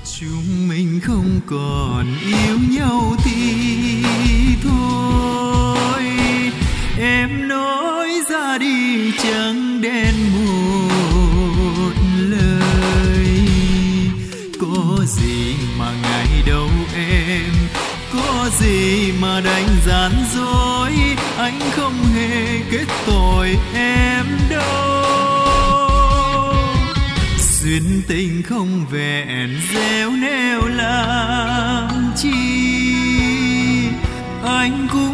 chúng mình không còn yêu nhau thì thôi. Em nói ra đi chẳng đen một lời. Có gì mà ngày đâu em, có gì mà đánh gian dối. Anh không hề kết tội em đâu. Duyên tình không vẹn réo nêu làm chi. Anh cũng